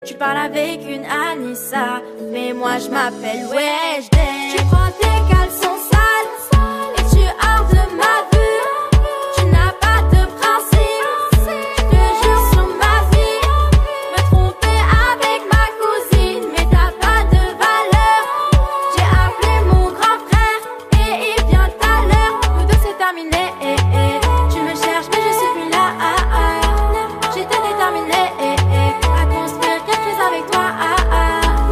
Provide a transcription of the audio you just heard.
Tu parles avec une Anissa, mais moi je m'appelle Weshden. Tu prends tes caleçons